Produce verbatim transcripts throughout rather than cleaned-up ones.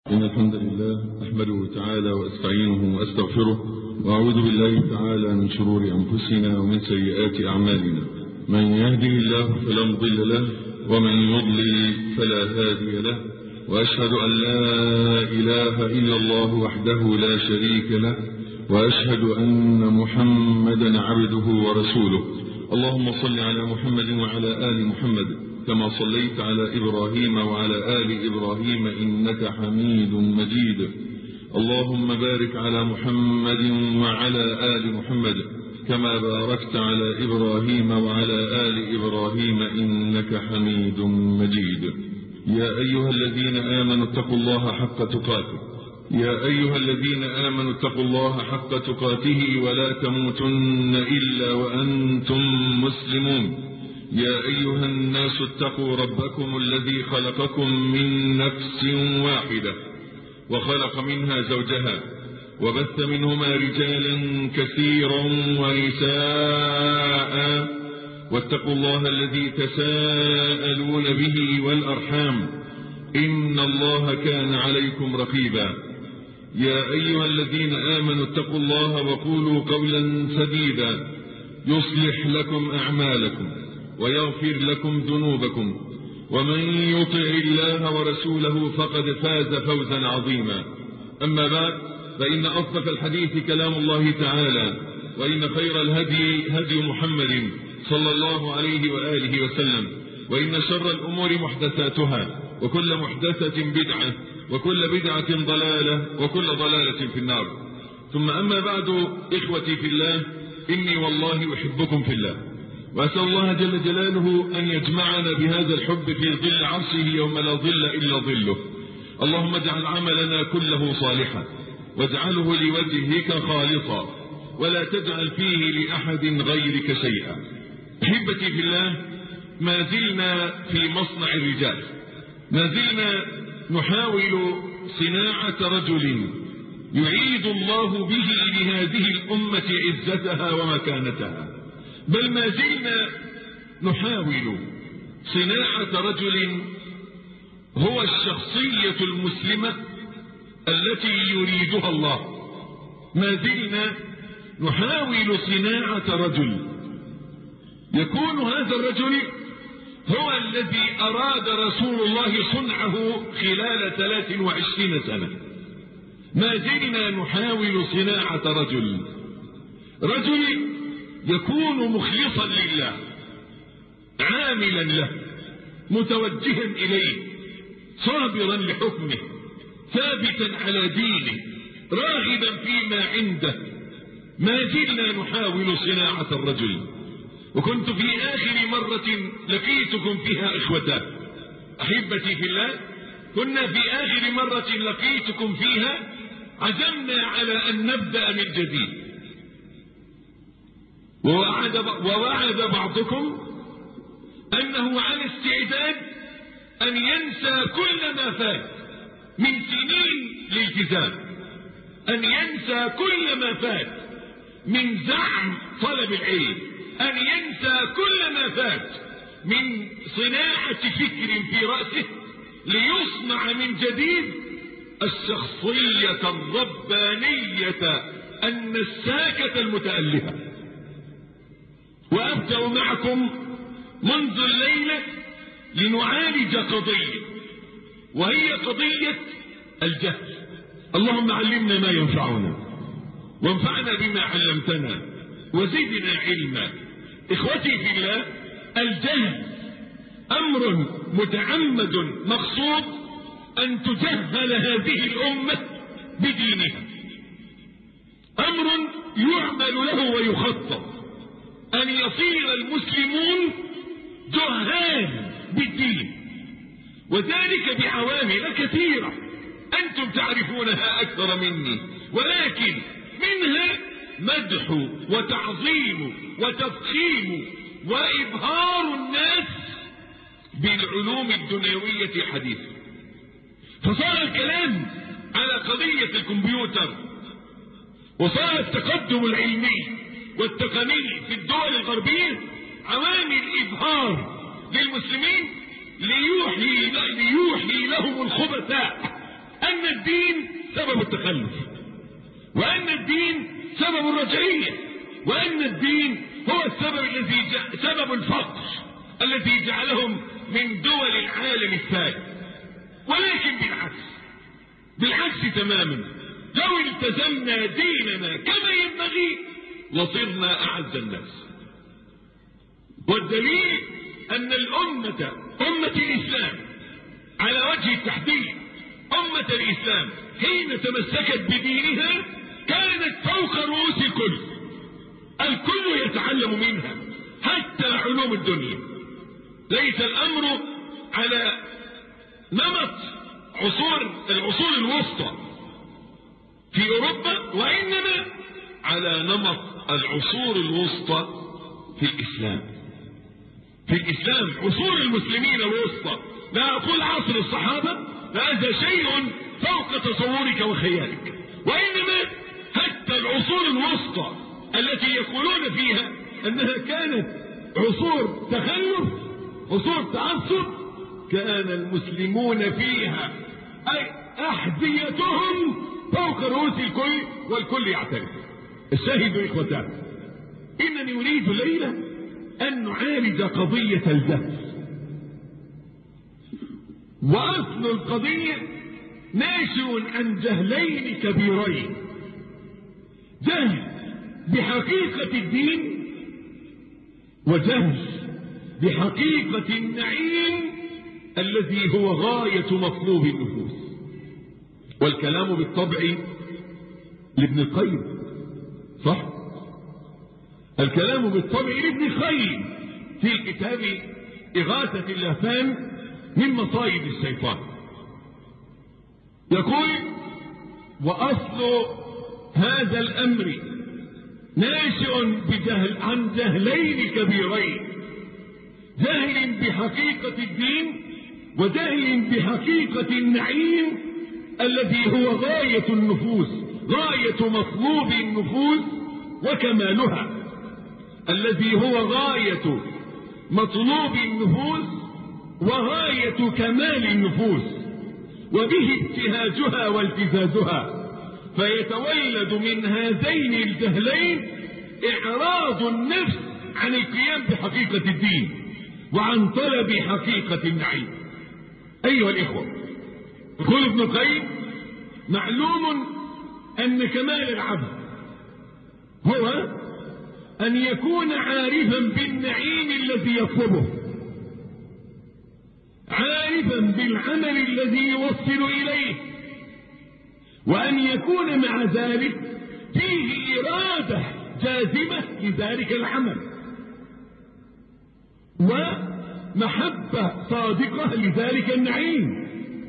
إن الحمد لله أحمده تعالى وأستعينه وأستغفره وأعوذ بالله تعالى من شرور أنفسنا ومن سيئات أعمالنا. من يهده الله فلا مضل له ومن يضلل فلا هادي له، وأشهد أن لا إله إلا الله وحده لا شريك له، وأشهد أن محمدا عبده ورسوله. اللهم صل على محمد وعلى آل محمد كما صليت على إبراهيم وعلى آل إبراهيم إنك حميد مجيد. اللهم بارك على محمد وعلى آل محمد كما باركت على إبراهيم وعلى آل إبراهيم إنك حميد مجيد. يا أيها الذين آمنوا اتقوا الله حق تقاته يا أيها الذين آمنوا اتقوا الله حق تقاته ولا تموتن إلا وأنتم مسلمون. يا أيها الناس اتقوا ربكم الذي خلقكم من نفس واحدة وخلق منها زوجها وبث منهما رجالا كثيرا ونساء، واتقوا الله الذي تساءلون به والأرحام إن الله كان عليكم رقيبا. يا أيها الذين آمنوا اتقوا الله وقولوا قولا سديدا يصلح لكم أعمالكم ويغفر لكم ذنوبكم، ومن يطع الله ورسوله فقد فاز فوزا عظيما. أما بعد، فإن أصدق الحديث كلام الله تعالى، وإن خير الهدي هدي محمد صلى الله عليه وآله وسلم، وإن شر الأمور محدثاتها، وكل محدثة بدعة، وكل بدعة ضلالة، وكل ضلالة في النار. ثم أما بعد، إخوتي في الله، إني والله أحبكم في الله، وأسأل الله جل جلاله أن يجمعنا بهذا الحب في ظل عرشه يوم لا ظل إلا ظله. اللهم اجعل عملنا كله صالحا، واجعله لوجهك خالصا، ولا تجعل فيه لأحد غيرك شيئا. أحبتي في الله، ما زلنا في مصنع الرجال، ما زلنا نحاول صناعة رجل يعيد الله به لهذه الأمة عزتها ومكانتها، بل ما زلنا نحاول صناعة رجل هو الشخصية المسلمة التي يريدها الله. ما زلنا نحاول صناعة رجل يكون هذا الرجل هو الذي أراد رسول الله صنعه خلال ثلاث وعشرين سنة. ما زلنا نحاول صناعة رجل رجل يكون مخلصا لله، عاملا له، متوجها إليه، صابرا لحكمه، ثابتا على دينه، راغبا فيما عنده. ما زلنا نحاول صناعة الرجل. وكنت في آخر مرة لقيتكم فيها إخوتاه، أحبتي في الله، كنا في آخر مرة لقيتكم فيها عزمنا على أن نبدأ من جديد، ووعد, ووعد بعضكم أنه على استعداد أن ينسى كل ما فات من سنين الالتزام، أن ينسى كل ما فات من زعم طلب العلم، أن ينسى كل ما فات من صناعة فكر في رأسه ليصنع من جديد الشخصية الربانية النساكة المتألهة. وأبدأ معكم منذ الليلة لنعالج قضية، وهي قضية الجهل. اللهم علمنا ما ينفعنا، وانفعنا بما علمتنا، وزدنا علما. إخوتي في الله، الجهل أمر متعمد مقصود أن تجهل هذه الأمة بدينها، أمر يعمل له ويخطط أن يصير المسلمون جهال بالدين، وذلك بعوامل كثيرة أنتم تعرفونها أكثر مني، ولكن منها مدح وتعظيم وتفخيم وإبهار الناس بالعلوم الدنيوية حديثا. فصار الكلام على قضية الكمبيوتر، وصار التقدم العلمي والتقني في الدول الغربية عوامل إبهار للمسلمين ليوحي, ليوحي لهم الخبثاء أن الدين سبب التخلف، وأن الدين سبب الرجعية، وأن الدين هو السبب الذي سبب الفقر الذي جعلهم من دول العالم الثالث. ولكن بالعكس، بالعكس تماما، لو التزمنا ديننا كما ينبغي لصرنا أعز الناس. والدليل أن الأمة أمة الإسلام على وجه التحديد، أمة الإسلام حين تمسكت بدينها كانت فوق رؤوس الكل، الكل يتعلم منها حتى علوم الدنيا. ليس الأمر على نمط عصور العصور الوسطى في أوروبا، وإنما على نمط العصور الوسطى في الإسلام. في الإسلام عصور المسلمين الوسطى، لا أقول عصر الصحابة، هذا شيء فوق تصورك وخيالك، وإنما حتى العصور الوسطى التي يقولون فيها أنها كانت عصور تخلف، عصور تعصب، كان المسلمون فيها أي أحذيتهم فوق رؤوس الكل والكل يعترف. الشاهد إخوتان، إنني أريد الليلة أن نعالج قضية الجهل. وأصل القضية ناشئ عن جهلين كبيرين: جهل بحقيقة الدين، وجهل بحقيقة النعيم الذي هو غاية مطلوب النفوس. والكلام بالطبع لابن القيم، صح؟ الكلام بالطبع لابن القيم في كتاب إغاثة اللهفان من مصائد الشيطان. يقول: وأصل هذا الأمر ناشئ بجهل عن جهلين كبيرين: جهل بحقيقة الدين، وجهل بحقيقة النعيم الذي هو غاية النفوس، غاية مطلوب النفوس وكمالها، الذي هو غاية مطلوب النفوس وغاية كمال النفوس، وبه ابتهاجها والتزازها. فيتولد من هذين الجهلين إعراض النفس عن القيام بحقيقة الدين وعن طلب حقيقة النعيم. أيها الإخوة، يقول ابن القيم: معلوم أن كمال العبد هو أن يكون عارفا بالنعيم الذي يطلبه، عارفا بالعمل الذي يوصل إليه، وأن يكون مع ذلك فيه إرادة جازمة لذلك العمل، ومحبة صادقة لذلك النعيم.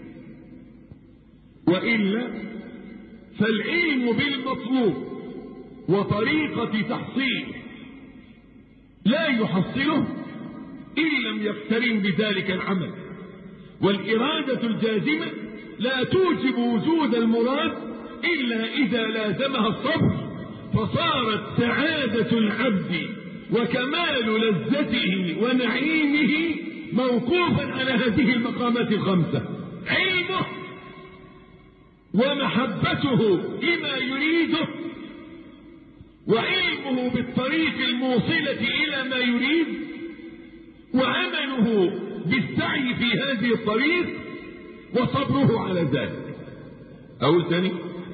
وإلا فالعلم بالمطلوب وطريقة تحصيله لا يحصله إن لم يقترن بذلك العمل. والإرادة الجازمة لا توجب وجود المراد إلا إذا لازمها الصبر، فصارت سعادة العبد وكمال لذته ونعيمه موقوفا على هذه المقامات الخمسة: علمه، ومحبته لما يريده، وعلمه بالطريق الموصلة إلى ما يريد، وعمله بالسعي في هذه الطريق، وصبره على ذلك. أقول تاني: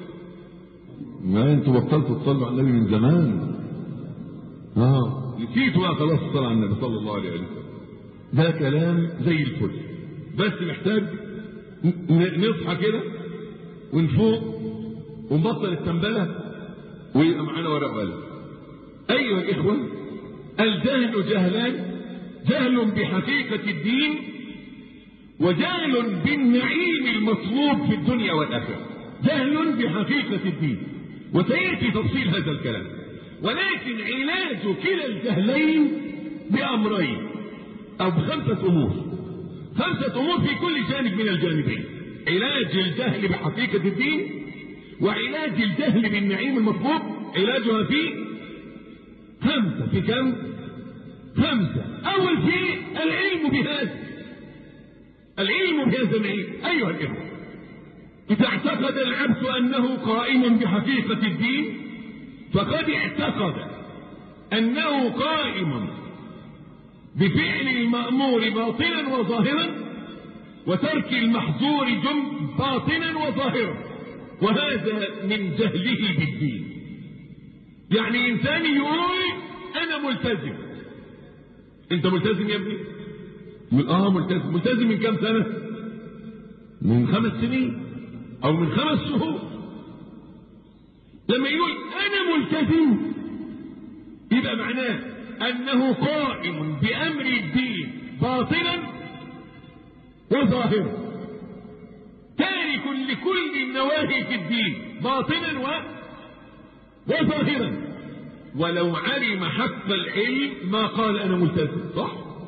ما انتوا بطلتوا تصلوا على النبي من زمان، اه نسيتوا بقى خلاص الصلاة على النبي صلى الله عليه وسلم. ده كلام زي الفل، بس محتاج نصحى كده ونفوق ونبطل التنبلة ويبقى معانا ورق وقلم. أيها الإخوة، الجهل جهلان: جهل بحقيقة الدين، وجهل بالنعيم المطلوب في الدنيا والآخرة. جهل بحقيقة الدين، وسيأتي تفصيل هذا الكلام. ولكن علاج كلا الجهلين بأمرين أو بخمسة أمور، خمسة أمور في كل جانب من الجانبين: علاج الجهل بحقيقة الدين، وعلاج الجهل بالنعيم المطلوب، علاجها في خمسة. في كم؟ خمسة. أول شيء العلم بهذا، العلم بهذا النعيم. أيها الإخوة، إذا اعتقد العبد أنه قائم بحقيقة الدين فقد اعتقد أنه قائم بفعل المأمور باطنا وظاهرا وترك المحظور جم باطنا وظاهرا، وهذا من جهله بالدين. يعني إنسان يقول أنا ملتزم. أنت ملتزم يا ابني؟ يقول آه ملتزم. ملتزم من كم سنة؟ من خمس سنين أو من خمس شهور. لما يقول أنا ملتزم يبقى معناه أنه قائم بأمر الدين باطنا وظاهرا، تارك لكل النواهي في الدين باطنا و... وظاهرا. ولو علم حق العلم ما قال أنا ملتزم، صح؟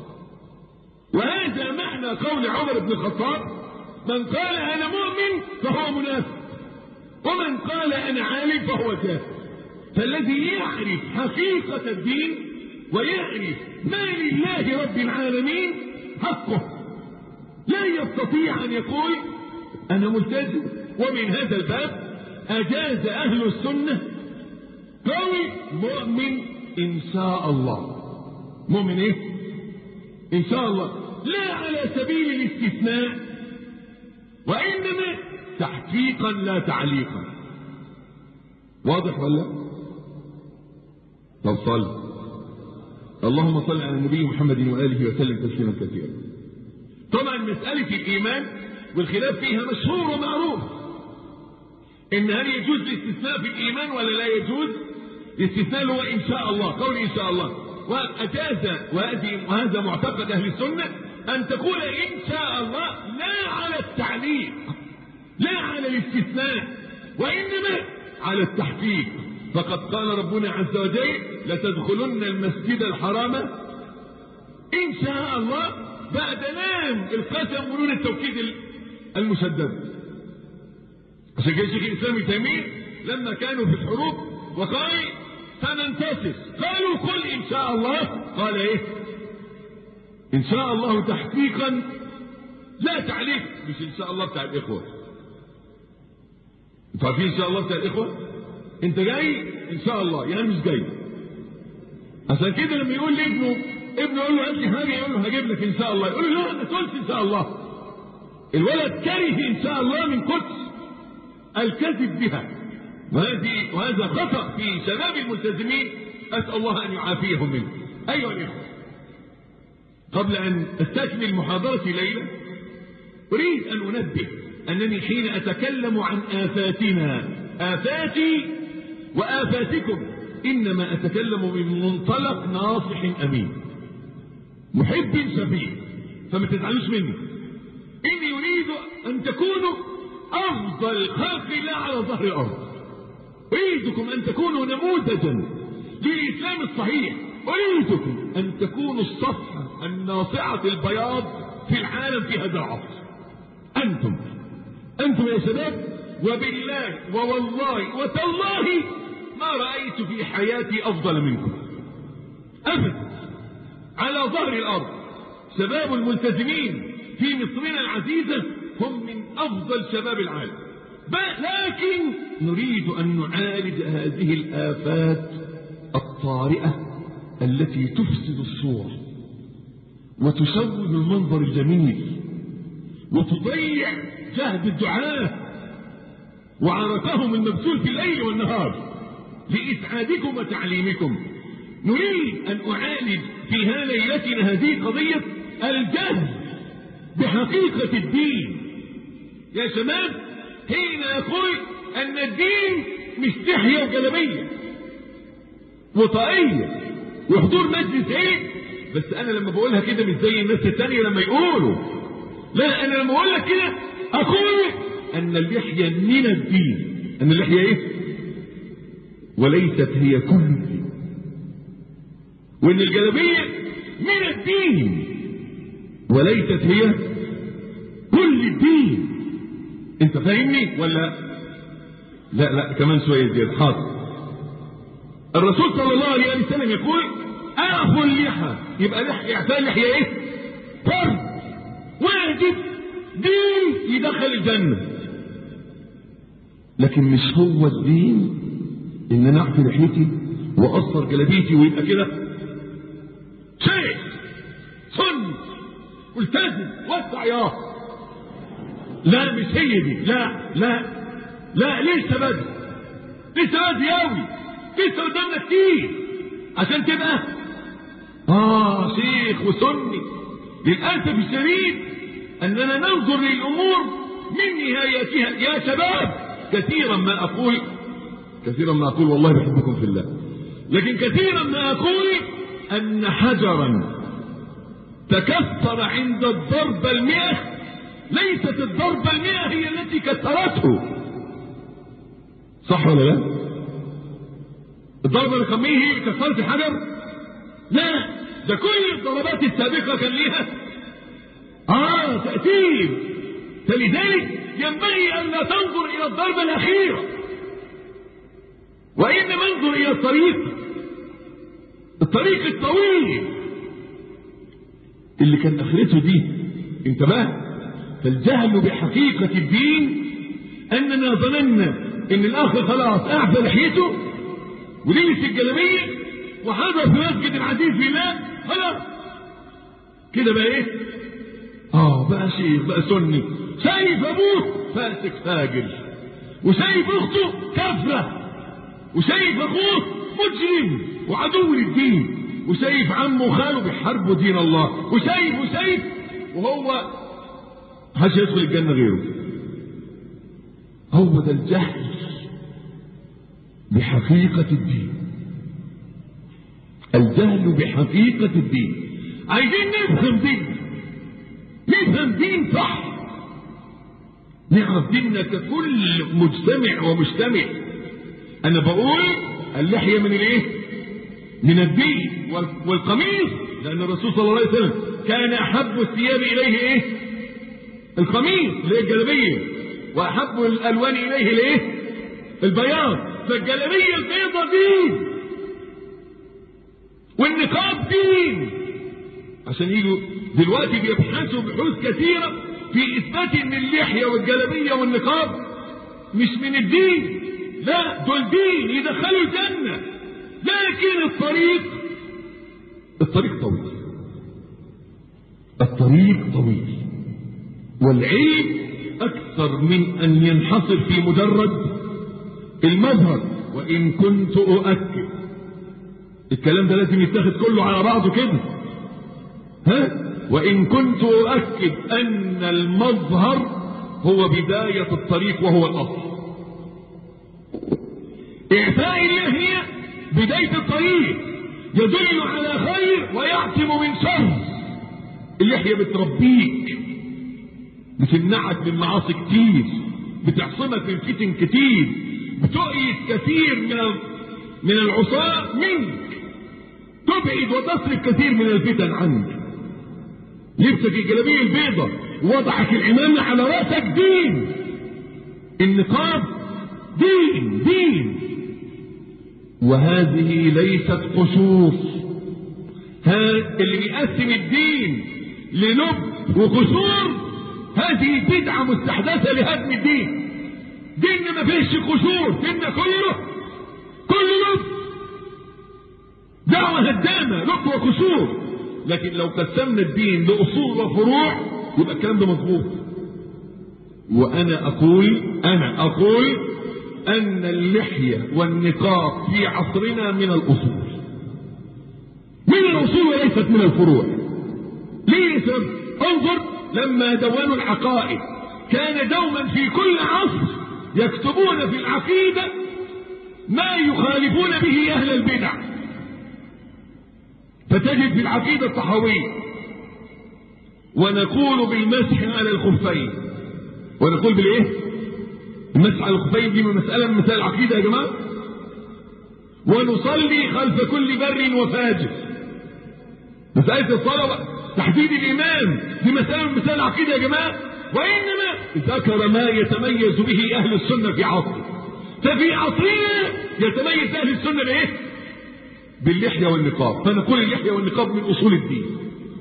وهذا معنى قول عمر بن الخطاب: من قال أنا مؤمن فهو منافق، ومن قال أنا عالم فهو جاهل. فالذي يعرف حقيقة الدين ويعرف ما لله رب العالمين حقه لا يستطيع أن يقول أنا ملتزم. ومن هذا الباب أجاز أهل السنة قول مؤمن إن شاء الله. مؤمن إيه؟ إن شاء الله، لا على سبيل الاستثناء، وإنما تحقيقا لا تعليقا. واضح ولا؟ طب صل اللهم صل على النبي محمد وآله وسلم تسليما كثيرا. طبعا مسألة الإيمان والخلاف فيها مشهور ومعروف، إن هل يجوز الاستثناء في الإيمان ولا لا يجوز؟ الاستثناء هو إن شاء الله، قول إن شاء الله. وأجاز وهذا معتقد أهل السنة أن تقول إن شاء الله لا على التعليق، لا على الاستثناء، وإنما على التحقيق. فقد قال ربنا عز وجل: لتدخلن المسجد الحرام إن شاء الله، بعد لام القسم ونون التوكيد المشدد. عشان كده شيخ الإسلام ابن تيمية لما كانوا في الحروب وقال سننتصر، قالوا قل إن شاء الله، قال إيه؟ إن شاء الله تحقيقا لا تعليق، مش إن شاء الله بتاع الإخوة. انتوا عارفين إن شاء الله بتاع الإخوة؟ أنت جاي إن شاء الله يعني مش جاي. عشان كده لما يقول لابنه ابنه يقول له هات لي حاجة، يقول له هجيب لك إن شاء الله، يقول له لا ما تقولش إن شاء الله. الولد كره إن شاء الله من قدس الكذب بها، وهذه وهذا خطأ في شباب الملتزمين، أسأل الله أن يعافيهم منه. أيها الإخوة، قبل أن أستكمل محاضرتي ليلة أريد أن أنبه أنني حين أتكلم عن آفاتنا، آفاتي وآفاتكم، إنما أتكلم من منطلق ناصح أمين محب شفيع، فما تزعلوش مني. إني أريد أن تكونوا أفضل خلق الله على ظهر الأرض. أريدكم أن تكونوا نموذجا للإسلام الصحيح. أريدكم أن تكونوا الصفحة الناصعة البياض في العالم في هذا العصر. أنتم أنتم يا شباب، وبالله ووالله وتالله ما رأيت في حياتي أفضل منكم أبدا على ظهر الأرض. شباب الملتزمين في مصرنا العزيزة هم من أفضل شباب العالم، لكن نريد أن نعالج هذه الآفات الطارئة التي تفسد الصورة وتسود المنظر الجميل وتضيع جهد الدعاة وعرقهم المبذول في الليل والنهار لإسعادكم وتعليمكم. نريد أن أعالج في ليلتنا هذه قضية الجهل بحقيقة الدين. يا شباب، حين أقول أن الدين مش تحية وجلبية وطائية وحضور مجلس عيد بس، أنا لما بقولها كده مش زي الناس التانية لما يقولوا، لا، أنا لما أقول لك كده أقول أن اللحية من الدين، أن اللحية إيه؟ وليست هي كل الدين، وأن الجلبية من الدين وليست هي كل الدين. أنت فاهمني ولا لا؟ لا كمان شوية زيادة. حاضر. الرسول صلى الله عليه وسلم يقول أعفوا اللحى، يبقى لحية إعفاء اللحية إيه؟ فرض واجب، دين يدخل الجنة. لكن مش هو الدين ان انا اعفي لحيتي واقصر جلابيتي ويبقى كده شيخ سن ملتزم وسع ياه. لا مش هي دي، لا لا لا، لسه بدري، لسه بدري قوي، لسه قدامنا كتير عشان تبقى اه شيخ وسني. للاسف الشديد اننا ننظر للامور من نهايتها. يا شباب كثيرا ما اقول كثيرا ما اقول والله بحبكم في الله، لكن كثيرا ما اقول ان حجرا تكسر عند الضربة المئة ليست الضربة المئة هي التي كسرته. صح ولا لا؟ الضربة رقم مية هي اللي كسرت الحجر؟ لا، ده كل الضربات السابقة كان ليها اه تأثير. فلذلك ينبغي ان لا تنظر الى الضربة الاخيرة، وانما انظر الى الطريق الطريق الطويل اللي كان اخرته دي. انتبه، فالجهل بحقيقة الدين اننا ظننا ان الاخ خلاص اعفى لحيته ولبس الجلابيه وحضر في مسجد العزيز بالله خلاص كده بقى ايه؟ اه بقى شيخ، بقى سني. شايف ابوه فاسق فاجر، وشايف اخته كافره، وشايف اخوه مجرم وعدو للدين، وشايف عمه وخاله بيحاربوا دين الله، وشايف وشايف وهو محدش يدخل الجنه غيره. هو ده الجهل بحقيقة الدين، الجهل بحقيقة الدين. عايزين نفهم دين، نفهم دين صح، نعرف ديننا ككل مجتمع ومجتمع. انا بقول اللحية من الايه؟ من الدين. والقميص لان الرسول صلى الله عليه وسلم كان احب الثياب اليه ايه؟ القميص اللي هي الجلابيه، واحب الالوان اليه الايه؟ البياض. فالجلابيه البيضاء دين، والنقاب دين. عشان يجوا دلوقتي بيبحثوا بحوث كثيره في اثبات ان اللحيه والجلابيه والنقاب مش من الدين، لا دول دين يدخلوا الجنه. لكن الطريق الطريق طويل، الطريق طويل، والعلم اكثر من ان ينحصر في مجرد المظهر. وان كنت اؤكد الكلام ده لازم يتاخد كله على بعضه كده، ها؟ وان كنت اؤكد ان المظهر هو بداية الطريق وهو الاصل. اعفاء اللحية بداية الطريق، يدل على خير ويعصم من شر. اللحية بتربيك، بتمنعك من معاصي كتير، بتعصمك من فتن كتير، بتؤيد كثير من من العصاة منك، تبعد وتصرف كثير من الفتن عنك. لبسك الجلابيه البيضاء ووضعك العمامة على راسك دين، النقاب دين دين. وهذه ليست قصور. هذا اللي بيقسم الدين لنب وقصور، هذه بدعة مستحدثة لهدم الدين. ديننا ما فيش قصور، ديننا كله كله لب، دعوة هدامة لب وقصور. لكن لو قسمنا الدين لأصول وفروع يبقى الكلام ده مظبوط. وأنا أقول أنا أقول أن اللحية والنقاب في عصرنا من الأصول، من الأصول وليست من الفروع. ليه سبب؟ انظر لما دونوا العقائد كان دوما في كل عصر يكتبون في العقيدة ما يخالفون به أهل البدع. فتجد في العقيدة الطحاوية ونقول بالمسح على الخفين، ونقول بالايه؟ المسح على الخفين دي مسألة من مسائل العقيدة يا جماعة. ونصلي خلف كل بر وفاجر، مسألة الصلاة تحديد الإمام دي مسألة من مسائل العقيدة يا جماعة. وإنما ذكر ما يتميز به أهل السنة في عصره. ففي عصرنا يتميز أهل السنة بإيه؟ باللحية والنقاب. فنقول اللحية والنقاب من أصول الدين،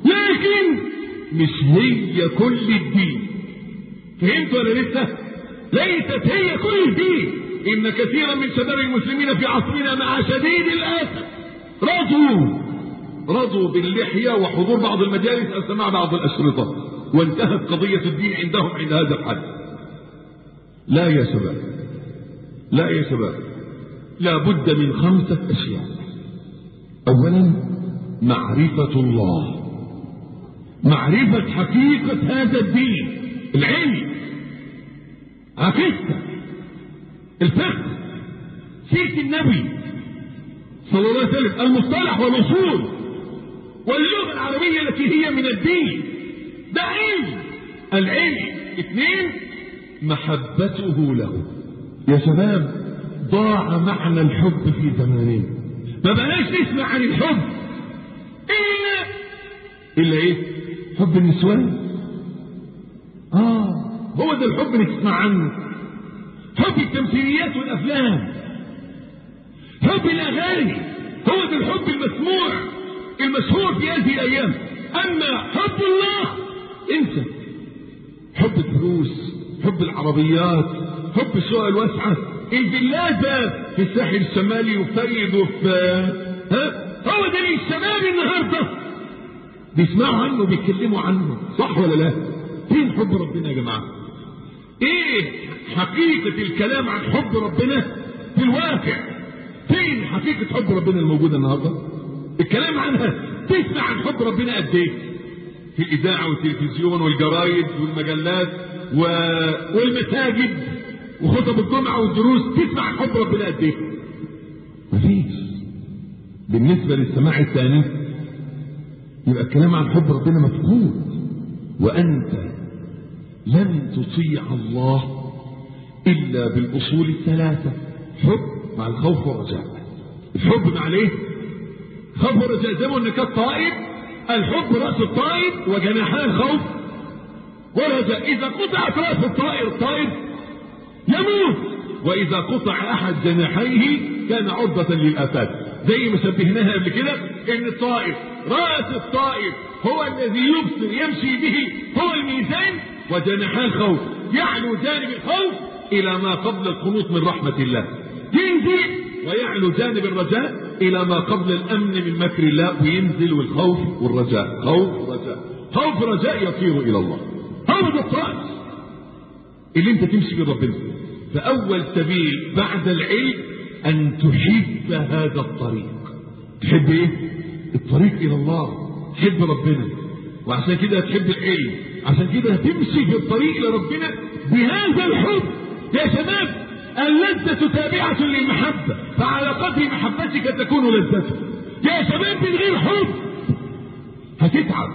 لكن مش هي كل الدين. فهمت ولا لسه؟ ليست هي كل الدين. إن كثيرا من شباب المسلمين في عصرنا مع شديد الأسف رضوا رضوا باللحية وحضور بعض المجالس أو سماع بعض الأشرطة، وانتهت قضية الدين عندهم عند هذا الحد. لا يا شباب، لا يا شباب، لا بد من خمسة أشياء. أولا معرفة الله، معرفة حقيقة هذا الدين، العلم، عقيدته، الفقه، سيرة النبي صلى الله عليه وسلم، المصطلح والأصول واللغة العربية التي هي من الدين، ده علم. العلم. اثنين محبته له. يا شباب ضاع معنى الحب في زماننا، ما بلاش نسمع عن الحب إلا إلا إيه؟ حب النسوان. آه هو ده الحب اللي تسمع عنه، حب التمثيليات والأفلام، حب الأغاني، هو ده الحب المسموع المشهور في هذه الأيام. أما حب الله انسى. حب الدروس، حب العربيات، حب الشقق الواسعة، الفيلات في الساحل الشمالي وفيض وفي ها، هو ده اللي الشباب النهارده بيسمعوا عنه بيتكلموا عنه، صح ولا لا؟ فين حب ربنا يا جماعة؟ ايه حقيقة الكلام عن حب ربنا في الواقع؟ فين حقيقة حب ربنا الموجودة النهارده؟ الكلام عنها تسمع عن حب ربنا قد ايه؟ في الإذاعة والتلفزيون والجرايد والمجلات و... والمساجد وخطب الجمعة والدروس، تسمع عن حب ربنا قد ايه؟ مفيش. بالنسبة للسماع الثاني يبقى الكلام عن حب ربنا مفقود. وأنت لن تطيع الله إلا بالأصول الثلاثة: حب مع الخوف والرجاء. الحب مع الايه؟ خوف والرجاء. زي ما قلنا كالطائر، الحب رأس الطائر وجناحان الخوف والرجاء. إذا قطعت رأس الطائر الطائر يموت، وإذا قطع أحد جناحيه كان عرضة للآفات. زي ما شبهناها قبل كده إن الطائر رأس الطائر هو الذي يبصر يمشي به، هو الميزان، وجناحان الخوف يعلو جانب الخوف إلى ما قبل القنوط من رحمة الله، ينزل ويعلو جانب الرجاء إلى ما قبل الأمن من مكر الله، وينزل والخوف والرجاء، خوف رجاء، خوف رجاء يطير إلى الله. هو ده الطائر اللي انت تمشي بربنا. فأول سبيل بعد العلم أن تحب هذا الطريق. تحب إيه؟ الطريق إلى الله، تحب ربنا، وعشان كده تحب العلم، عشان كده تمشي في الطريق إلى ربنا بهذا الحب. يا شباب اللذة تابعة للمحبة، فعلى قدر محبتك تكون لذتك. يا شباب من غير حب هتتعب.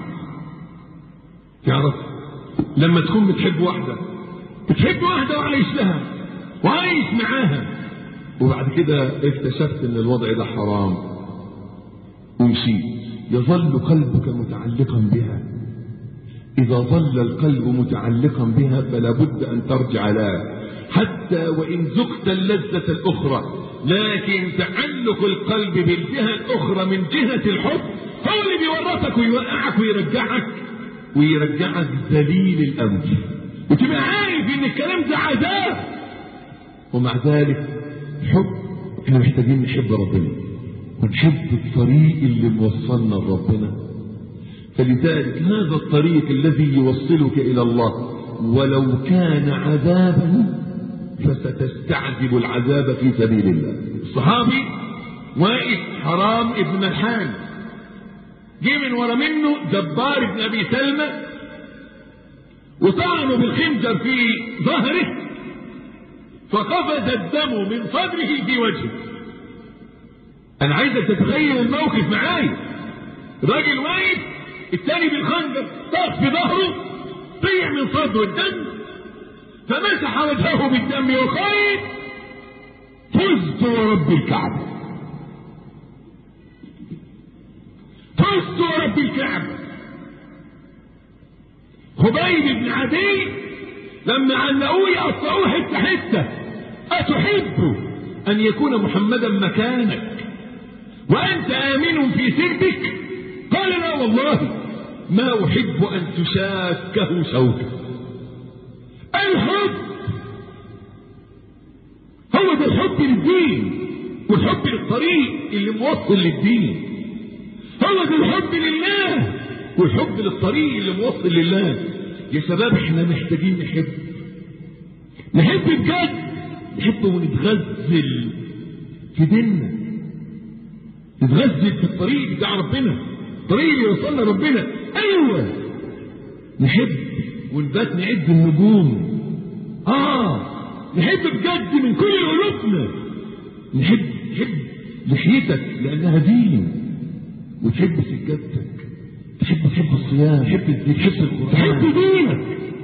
تعرف لما تكون بتحب واحدة، بتحب واحدة وعايش لها وعايش معاها، وبعد كده اكتشفت ان الوضع ده حرام ومشيت، يظل قلبك متعلقا بها. إذا ظل القلب متعلقا بها فلا بد أن ترجع لها، حتى وإن ذقت اللذة الأخرى. لكن تعلق القلب بالجهة الأخرى من جهة الحب هو اللي بيورطك ويوقعك ويرجعك ويرجعك ذليل الأنف، وتبقى عارف إن الكلام ده عذاب. ومع ذلك حب، احنا محتاجين نحب ربنا ونحب الطريق اللي موصلنا لربنا. فلذلك هذا الطريق الذي يوصلك إلى الله ولو كان عذابا فستستعجب العذاب في سبيل الله. الصحابي واقف حرام ابن ملحان، جه من ورا منه جبار ابن أبي سلمى وطعنه بالخنجر في ظهره، فقفز الدم من صدره في وجهه. أنا عايزك تتخيل الموقف معايا. راجل واقف، الثاني بالخنجر طاق في ظهره، طيع من صدره الدم، فمسح وجهه بالدم وقال: فزت ورب الكعبة، فزت ورب الكعبة. خبيب بن عدي لما علقوه يقطعوه حته حته: أتحب أن يكون محمدا مكانك وأنت آمن في سربك؟ قال: لا والله ما أحب أن تشاكه شوكه. الحب هو ده الحب للدين والحب للطريق اللي موصل للدين. هو ده الحب لله والحب للطريق اللي موصل لله. يا شباب احنا محتاجين نحب، نحب بجد، نحب ونتغزل في ديننا، نتغزل في الطريق بتاع ربنا، الطريق اللي يوصلنا ربنا. ايوه نحب ونبات نعد النجوم. اه نحب بجد من كل قلوبنا. نحب نحب لحيتك لانها دين، وتحب سجادتك، تحب تحب الصيام، تحب الذكر، تحب تحب دينك.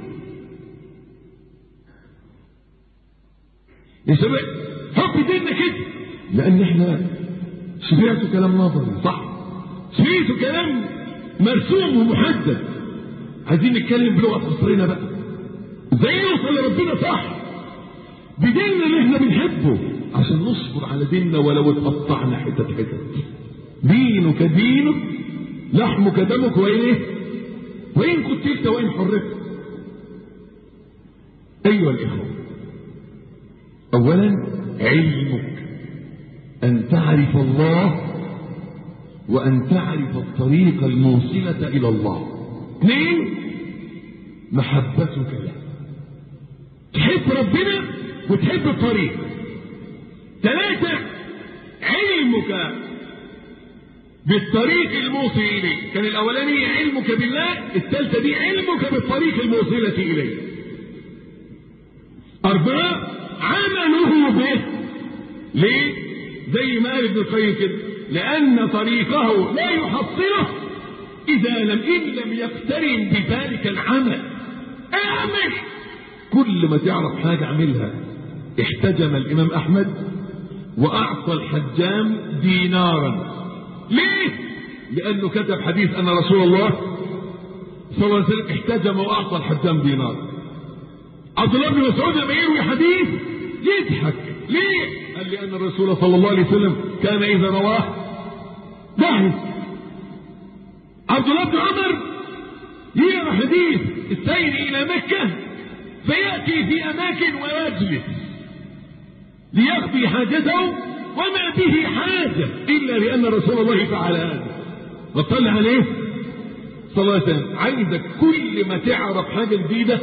يا شباب حب ديننا كده، لان احنا سمعتوا كلام نظري صح، سمعتوا كلام مرسوم ومحدد. عايزين نتكلم بلغه عصرنا بقى، ازاي نوصل لربنا صح بديننا اللي احنا بنحبه، عشان نصبر على ديننا ولو اتقطعنا حتت حتت. دينك دينك لحمك دمك وايه وان قتلت وان حرقت. ايها الاخوه، اولا علمك ان تعرف الله وان تعرف الطريق الموصله الى الله. اثنين محبتك له، تحب ربنا وتحب الطريق. ثلاثه علمك بالطريق الموصل اليه. كان الاولاني علمك بالله، الثالثه دي علمك بالطريق الموصله اليه. اربعه عمله به. ليه؟ زي ما قال ابن القيم كده، لان طريقه لا يحصله اذا لم ان لم يقترن بذلك العمل. اعمل كل ما تعرف حاجه اعملها. احتجم الامام احمد واعطى الحجام دينارا. ليه؟ لانه كتب حديث ان رسول الله صلى الله عليه وسلم احتجم واعطى الحجام دينار. عبد الله بن مسعود لما يروي حديث يضحك. ليه؟ قال لان الرسول صلى الله عليه وسلم كان اذا رواه ضحك. عبد الله بن عمر يقرا حديث السير الى مكه فياتي في اماكن ويجلس ليقضي حاجته وما به حاجه الا لان رسول الله فعل هذا وصلى عليه صلى الله عليه وسلم. عايزك كل ما تعرف حاجه جديده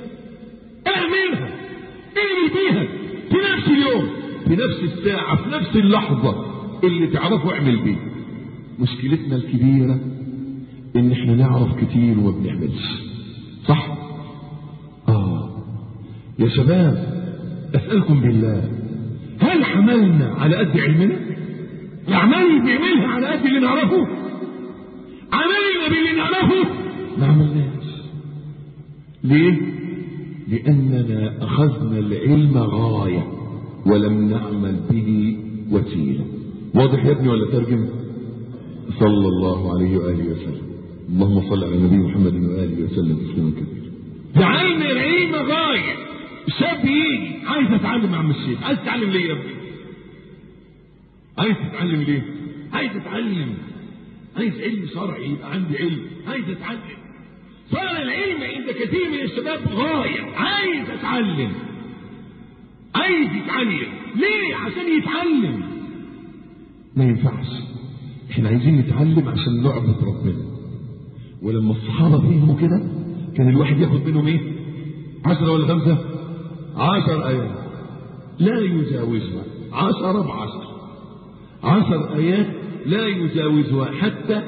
اعملها، اعمل بيها في نفس اليوم، في نفس الساعه، في نفس اللحظه اللي تعرفه اعمل بيه. مشكلتنا الكبيره ان احنا نعرف كتير وما بنعملش صح. اه يا شباب اسالكم بالله، هل عملنا على قد علمنا؟ الاعمال اللي بنعملها على قد اللي نعرفه؟ عملنا باللي نعرفه؟ ما عملناش. ليه؟ لاننا اخذنا العلم غايه ولم نعمل به وسيله. واضح يا ابني ولا ترجم؟ صلى الله عليه واله وسلم. اللهم صل على النبي محمد واله وسلم تسليما كثيرا. جعلنا العلم غايه. الشاب يجي عايز اتعلم يا عم الشيخ، عايز تتعلم ليه يا ابني؟ عايز تتعلم ليه؟ عايز اتعلم، عايز علم شرعي يبقى عندي علم، عايز اتعلم. صار العلم عند كثير من الشباب غايه، عايز اتعلم، عايز يتعلم. ليه؟ عشان يتعلم. ما ينفعش. احنا عايزين نتعلم عشان نعبد ربنا. ولما الصحابه فهموا كده كان الواحد ياخد منهم ايه؟ عشرة ولا خمسة؟ عشر ايات لا يجاوزها، عشرة بعشر، عشر ايات لا يجاوزها حتى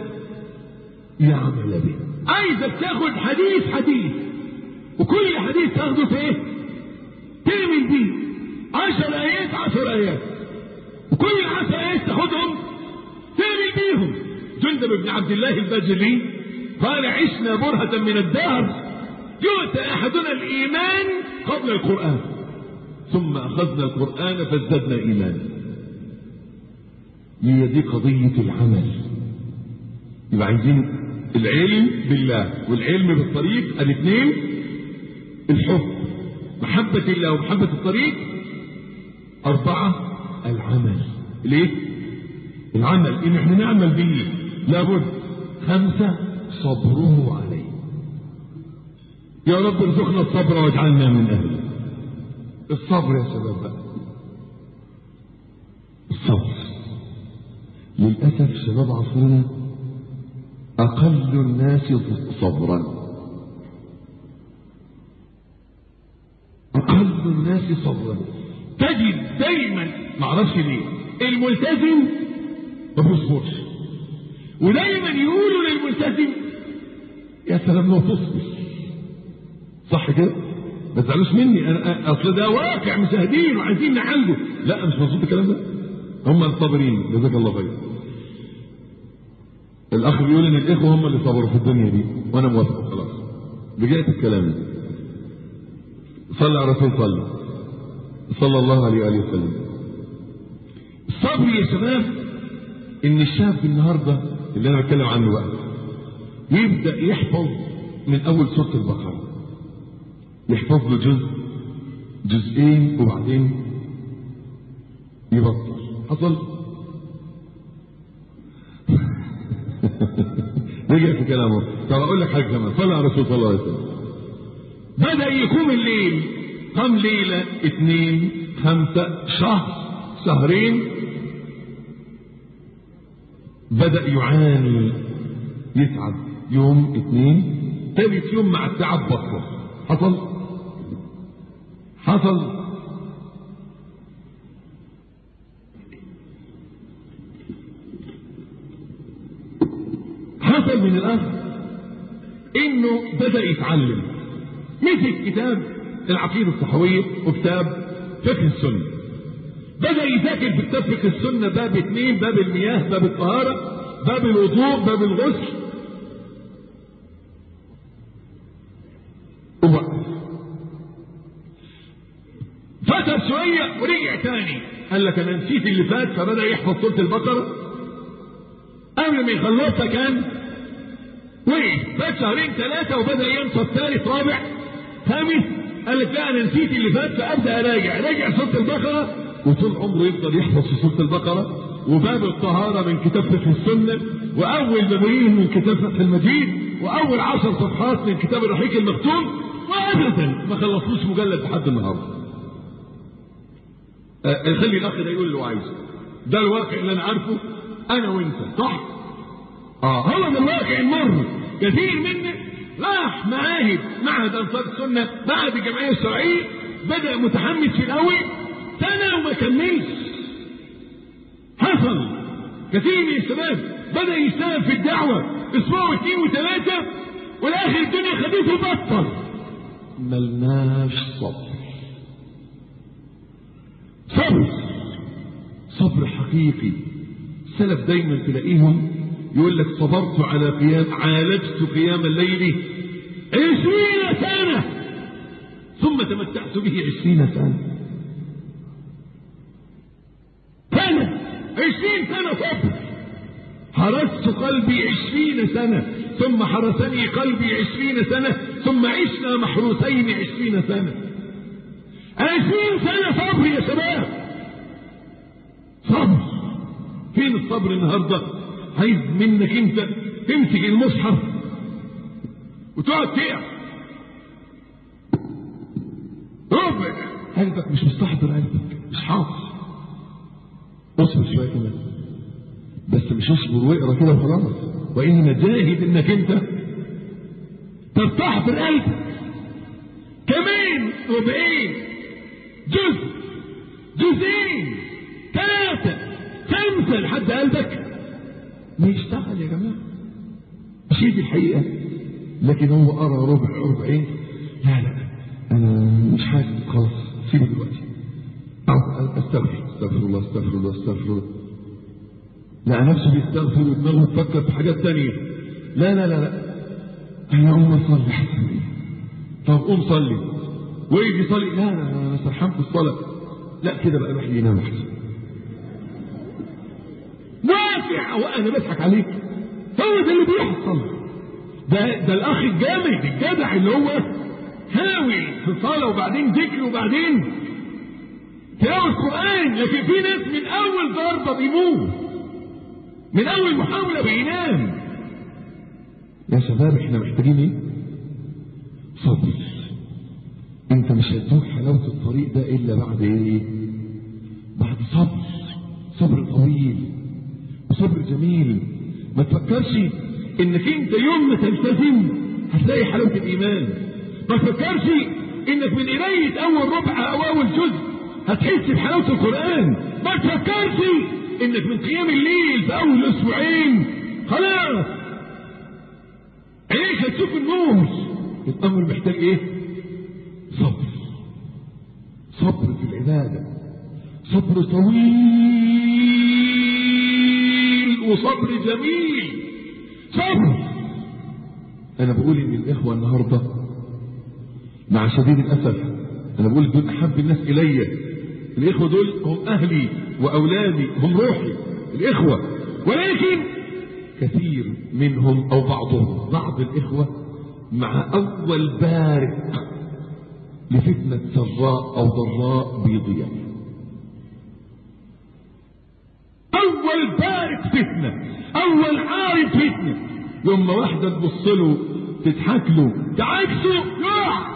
يعمل به. عايزك تاخد حديث حديث، وكل حديث تاخده في ايه؟ تعمل بيه. عشر ايات عشر ايات، وكل عشر ايات تاخدهم تعمل بيهم. جندب بن عبد الله البجلي قال عشنا برهة من الدهر يؤتى احدنا الايمان قبل القرآن ثم اخذنا القرآن فازددنا ايمانا. هي دي قضية العمل. يبقى عايزين العلم بالله والعلم بالطريق، الاثنين الحب، محبة الله ومحبة الطريق. أربعة العمل. ليه؟ العمل إن احنا نعمل به لابد. خمسة صبره عليه. يا رب ارزقنا الصبر واجعلنا من أهله. الصبر يا شباب بقى للأسف شباب عصرنا أقل الناس صبرا، أقل الناس صبرا. تجد دايما معرفش ليه الملتزم ما بيصبرش، ودايما يقولوا للملتزم يا سلام لو تصبر. صح كده؟ ما تزعلوش مني، انا اصل ده واقع مشاهدين وعايزين نعالجه. لا مش مظبوط الكلام ده. هم الصابرين جزاك الله خير. الاخ بيقول ان الاخوه هم اللي صبروا في الدنيا دي، وانا موافق خلاص بجايه الكلام. صلى على رسول صلى صلى الله عليه واله وسلم. الصبر يا شباب ان الشاب النهارده اللي انا بتكلم عنه بقى يبدا يحفظ من اول سوره البقره، يحفظ له جزء جزئين وبعدين يبطل. حصل؟ رجع في كلامه. طب اقول لك حاجه كمان، صلى على رسول صلى الله عليه وسلم. بدا يقوم الليل، قام ليله اثنين خمسه شهر شهرين، بدا يعاني يتعب يوم اثنين، ثالث يوم مع التعب بطل. حصل؟ حصل؟ حصل من الأخ إنه بدأ يتعلم، مسك كتاب العقيدة الصحوية وكتاب فقه السنة، بدأ يذاكر في كتاب فقه السنة باب اثنين، باب المياه، باب الطهارة، باب الوضوء، باب الغسل، فتر شوية ورجع تاني، قال لك أنا نسيت اللي فات، فبدأ يحفظ سورة البقرة. قبل ما يخلصها كان وقف، فات شهرين ثلاثة وبدأ ينسى الثالث رابع خامس، قال لك لا أنا نسيت اللي فات فأبدأ أراجع، راجع سورة البقرة، وطول عمره يفضل يحفظ في سورة البقرة وباب الطهارة من كتاب فقه السنة، وأول بابين من كتاب فتح المجيد، وأول عشر صفحات من كتاب الرحيق المختوم، وأبدا ما خلصوش مجلد لحد النهارده. أه خلي الأخ ده يقول اللي هو عايزه، ده الواقع اللي أنا عارفه أنا وأنت، صح؟ آه هو ده الواقع المر. كثير منا راح معاهد، معهد أنصار السنة، معهد الجمعية الشرعية، بدأ متحمس في الأول سنة وما كملش. حصل كثير من الشباب بدأ يشتغل في الدعوة أسبوع واثنين وثلاثة، والآخر الدنيا خدته بطل. ملناش صبر. صبر صبر حقيقي. السلف دايما تلاقيهم يقول لك صبرت على قيام، عالجت قيام الليل عشرين سنة ثم تمتعت به عشرين سنة. سنة عشرين سنة صبر. حرست قلبي عشرين سنة ثم حرسني قلبي عشرين سنة ثم عشنا محروسين عشرين سنة. عشرين سنة صبر يا شباب. صبر. فين الصبر النهارده؟ عايز منك انت تمسك المصحف وتقعد تقرا ربع قلبك مش مستحضر، قلبك مش حاضر. اصبر شويه كمان، بس مش اصبر واقرا كده وخلاص، وانما جاهد انك انت تستحضر قلبك. كمان ربعين، جزء، جزئين، ثلاثه، خمسه، لحد قلبك ما يشتغل يا جماعه. مش دي الحقيقه، لكن هو قرا ربع ربعين، لا لا انا مش حاسس خلاص سيبه دلوقتي، استغفر استغفر الله استغفر الله استغفر الله، لقى نفسه بيستغفر ودماغه تفكر في حاجات تانية. لا لا لا لا انا اقوم اصلي احسن. طب قوم صلي، ويجي يصلي، لا لا انا سرحان في الصلاه، لا كده بقى الواحد ينام احسن. واسع وانا بضحك عليك، هو ده اللي بيحصل. ده ده الاخ الجامد الجدع اللي هو هاوي في الصلاه وبعدين ذكر وبعدين تلاوه القران، لكن في ناس من اول ضربه بيموت، من اول محاوله بينام. يا شباب احنا محتاجين ايه؟ صبر. انت مش هتدوق حلاوه الطريق ده الا بعد ايه؟ بعد صبر، صبر طويل وصبر جميل. ما تفكرش انك انت يوم ما تلتزم هتلاقي حلاوة الايمان. ما تفكرش انك من قراية اول ربع او اول جزء هتحس بحلاوة القرآن. ما تفكرش انك من قيام الليل في اول اسبوعين خلاص عينيك هتشوف النور. الامر محتاج ايه؟ صبر. صبر في العبادة، صبر طويل وصبر جميل. صبر. انا بقول ان الاخوة النهاردة مع شديد الاسف، انا بقول دول احب الناس الي. الاخوة دول هم اهلي واولادي، هم روحي الاخوة، ولكن كثير منهم او بعضهم بعض الاخوة مع اول بارق لفتنة سراء او ضراء بيضيع. اول بارق فتنة، اول عارض فتنة، يوم ما واحدة تبص له تضحك له تعكسه يقع.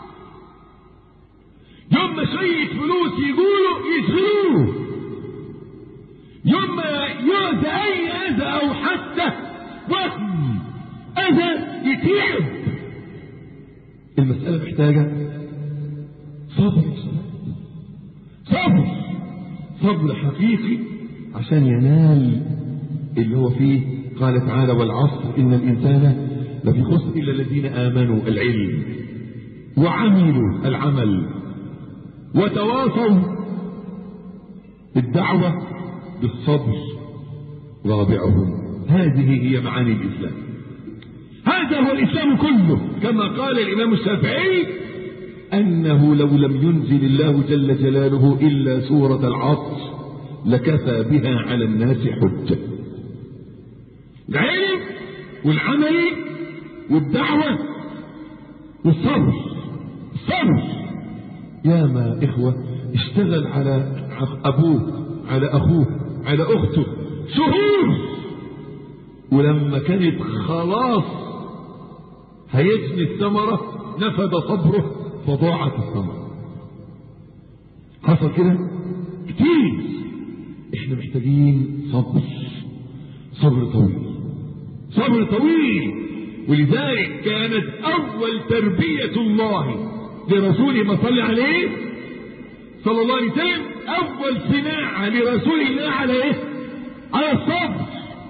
يوم ما شوية فلوس يقولوا يشغلوه، يوم ما يؤذى اي اذى او حتى وهم اذى يتعب. المسألة محتاجة صبر. صبر صبر حقيقي عشان ينال اللي هو فيه. قال تعالى والعصر إن الإنسان لفي خسر إلا الذين آمنوا العلم وعملوا العمل وتواصوا بالدعوة بالصبر رابعهم. هذه هي معاني الإسلام. هذا هو الإسلام كله، كما قال الإمام الشافعي أنه لو لم ينزل الله جل جلاله إلا سورة العصر لكفى بها على الناس حجة. العلم والعمل والدعوة والصبر. الصبر. يا ما إخوة اشتغل على أبوه على أخوه على أخته شهور، ولما كانت خلاص هيجني الثمرة نفد صبره فضاعت الثمرة. حصل كده كتير. احنا محتاجين صبر، صبر طويل، صبر طويل. ولذلك كانت اول تربية الله لرسوله ما صلى عليه صلى الله عليه وسلم، اول صناعة لرسول الله على ايه؟ على الصبر.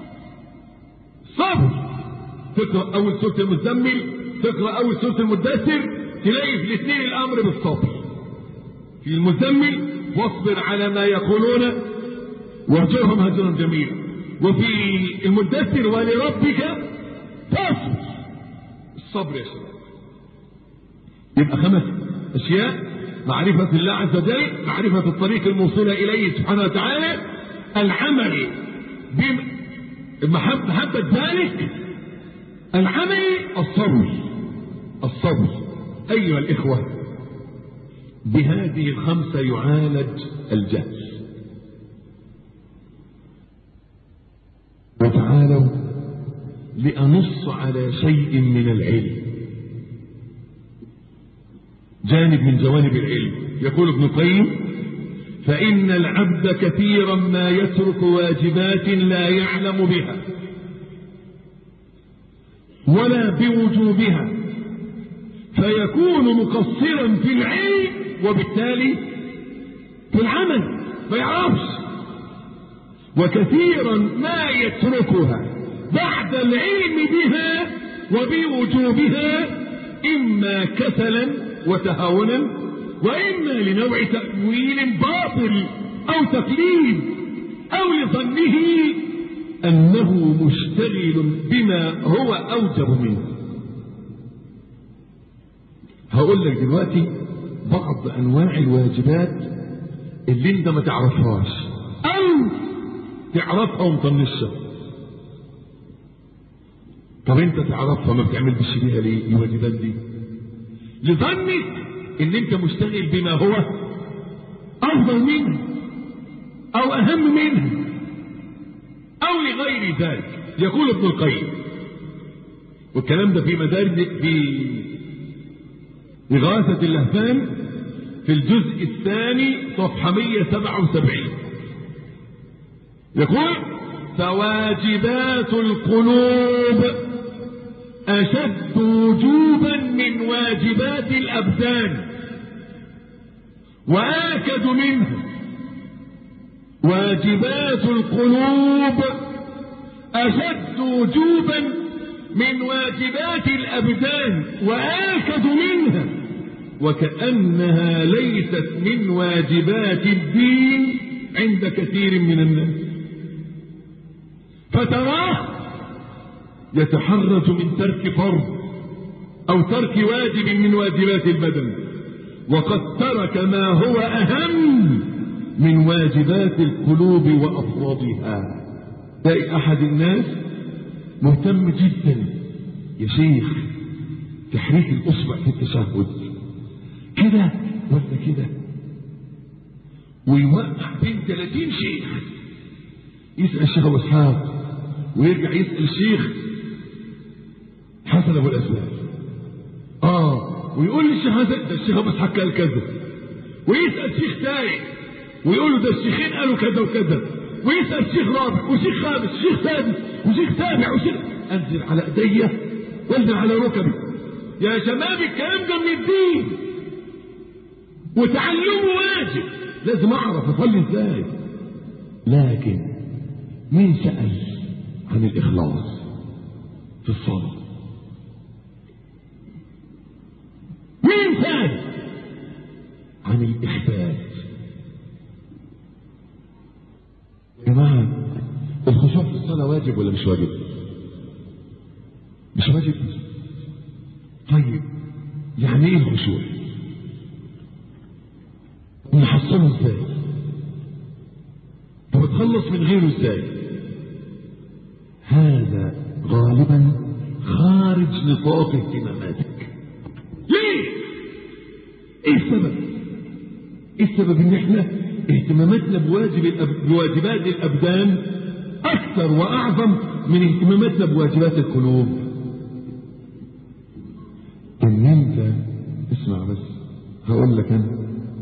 صبر. تقرأ اول سورة المزمل، تقرأ اول سورة المدثر، تلاقي في الاثنين الامر بالصبر. في المزمل واصبر على ما يقولون واهجرهم هجرا جميلا، وفي المدثر ولربك فاصبر. الصبر يا شباب. يبقى خمس اشياء: معرفة الله عز وجل، معرفة الطريق الموصلة اليه سبحانه وتعالى، العمل بمحبة ذلك، العمل، الصبر. الصبر ايها الاخوة، بهذه الخمسة يعالج الجهل. وتعالوا لأنص على شيء من العلم، جانب من جوانب العلم. يقول ابن القيم: فإن العبد كثيرا ما يترك واجبات لا يعلم بها ولا بوجوبها، فيكون مقصرا في العلم وبالتالي في العمل ما يعرفش. وكثيرا ما يتركها بعد العلم بها وبوجوبها، إما كسلا وتهاونا، وإما لنوع تأويل باطل أو تقليد، أو لظنه أنه مشتغل بما هو أوجب منه. هقول لك دلوقتي بعض أنواع الواجبات اللي انت ما تعرفهاش أو تعرفها ومطنشها. طب انت تعرفها ما بتعملش بيها ليه الواجبات دي؟ لظنك ان انت مشتغل بما هو افضل منه او اهم منه او لغير ذلك. يقول ابن القيم، والكلام ده في مدارج في إغاثة اللهفان في الجزء الثاني صفحة مئة وسبعة وسبعين، يقول: فواجبات القلوب أشد وجوبا من واجبات الأبدان وآكد منه. واجبات القلوب أشد وجوبا من واجبات الأبدان وآكد منها، وكأنها ليست من واجبات الدين عند كثير من الناس، فتراه يتحرج من ترك فرض أو ترك واجب من واجبات البدن، وقد ترك ما هو أهم من واجبات القلوب وأفرادها. تلاقي أحد الناس مهتم جدا يا شيخ تحريك الأصبع في التشهد كده ولا كده، ويوقع بين ثلاثين شيخ، يسأل الشيخ أبو إسحاق ويرجع يسأل الشيخ حسن أبو الأسباب، آه ويقول للشيخ حسن ده الشيخ أبو إسحاق قال كذا، ويسأل شيخ تاني ويقول له ده الشيخين قالوا كذا وكذا، ويسأل شيخ رابع وشيخ خامس وشيخ سادس وشيخ سابع وشيخ. أنزل على إيديا وانزل على ركبي يا شباب، الكلام ده من الدين وتعلمه واجب، لازم أعرف أصلي إزاي. لكن مين سأل عن الإخلاص في الصلاة؟ مين سأل عن الإخبات؟ يا جماعة الخشوع في الصلاة واجب ولا مش واجب؟ مش واجب. طيب يعني ايه الخشوع؟ نحصله ازاي؟ طب تخلص من غيره ازاي؟ هذا غالبا خارج نطاق اهتماماتك. ليه؟ ايه السبب؟ ايه السبب ان احنا اهتماماتنا بواجب الأب... بواجبات الابدان اكثر واعظم من اهتماماتنا بواجبات القلوب؟ ان انت اسمع بس هقول لك انا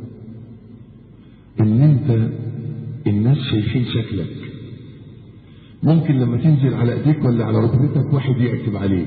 ان انت الناس شايفين شكلك، ممكن لما تنزل على ايديك ولا على ركبتك واحد يعتب عليك،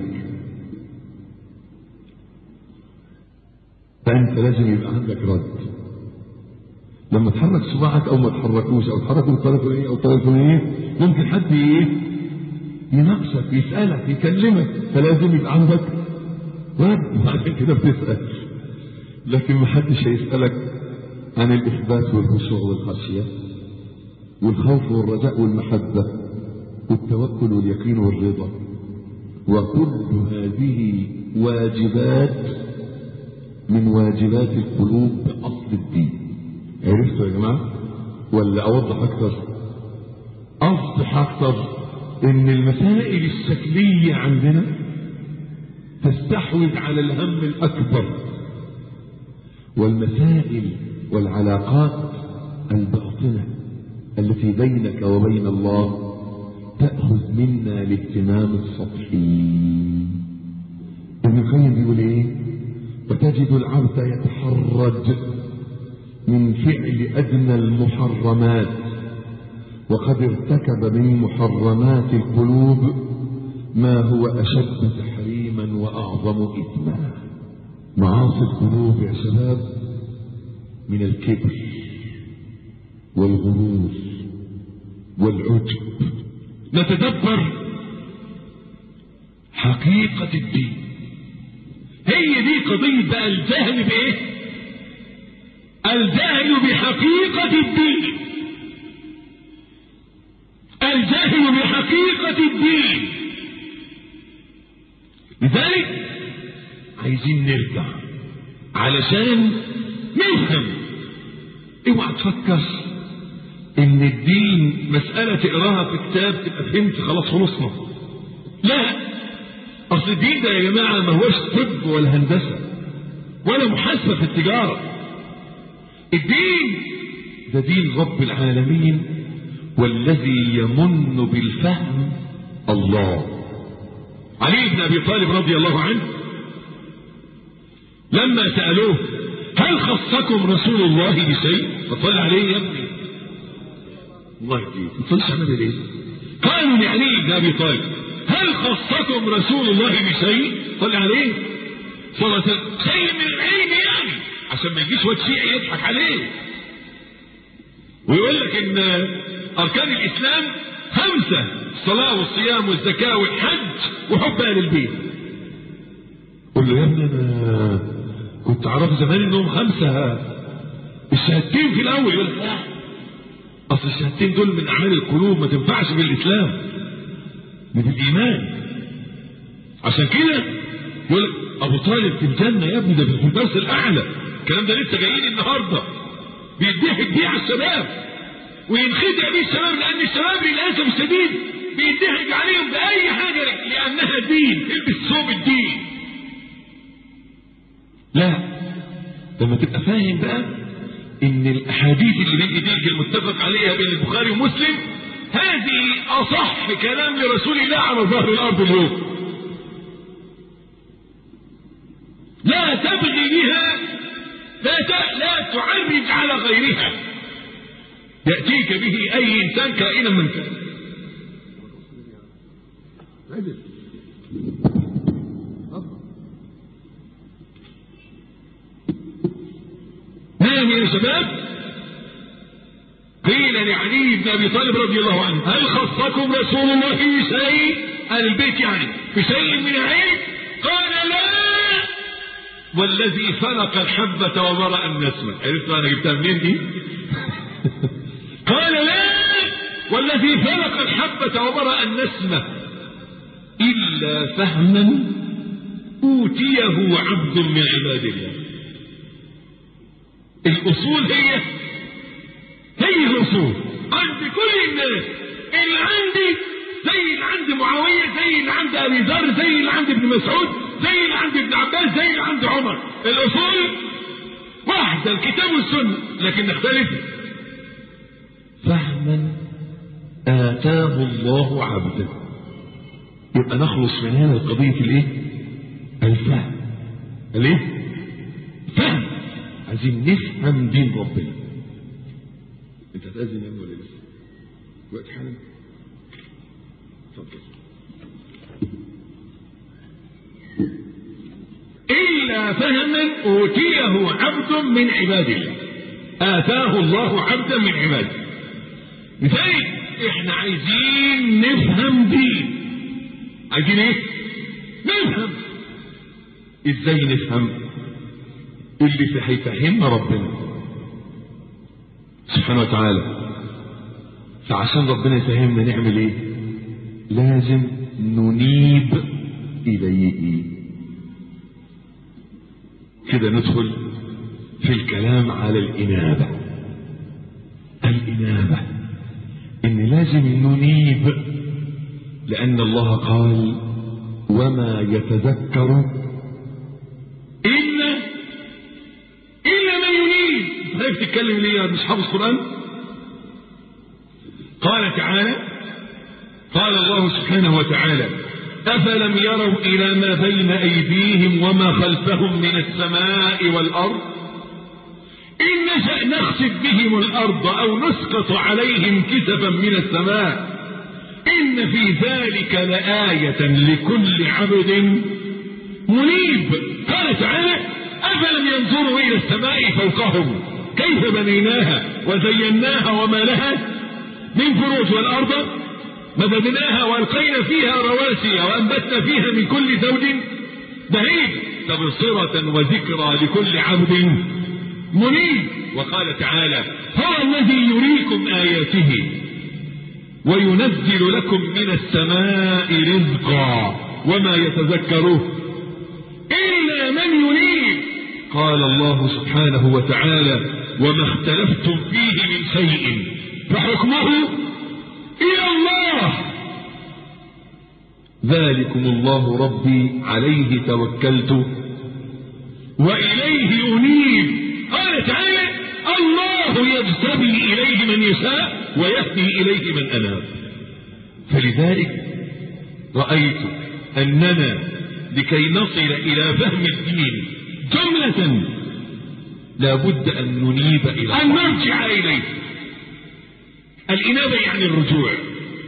فانت لازم يبقى عندك رد. لما تحرك صباعك او ما تحركوش او تحرك بالطريقه الفلانيه او الطريقه الفلانيه ممكن حد ايه يناقشك يسالك يكلمك، فلازم يبقى عندك رد. وبعدين كده بتسال، لكن ما حدش هيسالك عن الاثبات والخشوع والخشيه والخوف والرجاء والمحبه والتوكل واليقين والرضا، وكل هذه واجبات من واجبات القلوب باصل الدين. عرفتوا يا جماعه ولا اوضح اكثر؟ اوضح اكثر ان المسائل الشكليه عندنا تستحوذ على الهم الاكبر، والمسائل والعلاقات الباطنه التي بينك وبين الله تأخذ منا الاهتمام السطحي. ابن القيم بيقول ايه؟ وتجد العبد يتحرج من فعل أدنى المحرمات وقد ارتكب من محرمات القلوب ما هو أشد تحريما وأعظم إثما. معاصي القلوب يا شباب من الكبر والغرور والعجب. نتدبر حقيقة الدين، هي دي قضية بقى الجهل بإيه؟ الجهل بحقيقة الدين، الجهل بحقيقة الدين. لذلك عايزين نرجع علشان نفهم. اوعى تفكر ان الدين مسألة تقراها في كتاب تبقى فهمت خلاص خلصنا. لا، اصل الدين ده يا جماعة ما هوش طب ولا هندسة ولا محاسبة في التجارة. الدين ده دين رب العالمين، والذي يمن بالفهم الله. علي بن ابي طالب رضي الله عنه لما سألوه هل خصكم رسول الله بشيء؟ فقال عليه يا ابني الله يهديك ما تصليش على النبي ليه؟ قالوا لعلي بن ابي طالب هل خصكم رسول الله بشيء؟ صلى عليه صلى الله عليه وسلم شيء من العلم يعني، عشان ما يجيش واد شيعي يضحك عليه ويقول لك ان اركان الاسلام خمسه: الصلاه والصيام والزكاه والحج وحب اهل البيت. قل له يا ابني انا كنت اعرف زمان انهم خمسه، الشهادتين في الاول. يقول لك لا، اصل الشهادتين دول من اعمال القلوب، ما تنفعش بالاسلام، من الايمان. عشان كده يقول لك ابو طالب في الجنه يا ابني، ده في الفردوس الاعلى. الكلام ده لسه جايين النهارده بيضحك بيه على الشباب وينخدع بيه الشباب، لان الشباب للاسف الشديد بيضحك عليهم باي حاجه لانها دين، البس ثوب الدين. لا، لما تبقى فاهم بقى ان الاحاديث اللي بين ايديك المتفق عليها بين البخاري ومسلم هذه اصح كلام لرسول الله على ظهر الارض اليوم، لا تبغي بها، لا لا تعرج على غيرها، ياتيك به اي انسان كائنا من كان. نعم يا شباب. قيل لعلي بن ابي طالب رضي الله عنه هل خصكم رسول الله بشيء، اهل البيت يعني، بشيء من العلم؟ قال لا، والذي فلق الحبة وبرأ النسمة. عرفت انا جبتها منين دي؟ قال لا، والذي فلق الحبة وبرأ النسمة إلا فهما أوتيه عبد من عباد الله. الأصول هي هي الأصول عند كل الناس. اللي عندي زي اللي عند معاوية، زي اللي عند أبي ذر، زي اللي عند ابن مسعود، زي اللي عند ابن عباس، زي اللي عند عمر. الأصول واحدة، الكتاب والسنة، لكن نختلف فهما آتاه الله عبده. يبقى نخلص من هنا القضية الايه؟ الفهم. الايه؟ فهم. عايزين نفهم دين ربنا. انت هتأذن يا ولا لسه؟ وقت حالا؟ اتفضل. إلا فهما أوتيه عبد من عباد الله، آتاه الله عبدا من عباده. لذلك احنا عايزين نفهم دين. عايزين ايه؟ نفهم. ازاي نفهم؟ اللي في هيفهمنا ربنا سبحانه وتعالى. فعشان ربنا يفهمنا نعمل ايه؟ لازم ننيب اليه. كده ندخل في الكلام على الانابه. الانابه ان لازم ننيب، لان الله قال وما يتذكر الا الا من ينيب. انت بتتكلم ليه يا مش حافظ قران؟ قال تعالى، قال الله سبحانه وتعالى افلم يروا الى ما بين ايديهم وما خلفهم من السماء والارض ان نشأ نخسف بهم الارض او نسقط عليهم كسفا من السماء ان في ذلك لآية لكل عبد منيب. قال تعالى افلم ينظروا الى السماء فوقهم كيف بنيناها وزيناها وما لها من فروج، والارض مددناها والقينا فيها رواسي وانبتنا فيها من كل زوج بهيج تبصرة وذكرى لكل عبد منيب. وقال تعالى هو الذي يريكم آياته وينزل لكم من السماء رزقا وما يتذكره إلا من ينيب. قال الله سبحانه وتعالى وما اختلفتم فيه من شيء فحكمه إلى الله ذلكم الله ربي عليه توكلت وإليه أنيب. قال تعالى الله يجتبي إليه من يشاء ويهدي إليه من أناب. فلذلك رأيت أننا لكي نصل إلى فهم الدين جملة لابد أن ننيب إليه، أن نرجع إليه. الإنابة يعني الرجوع.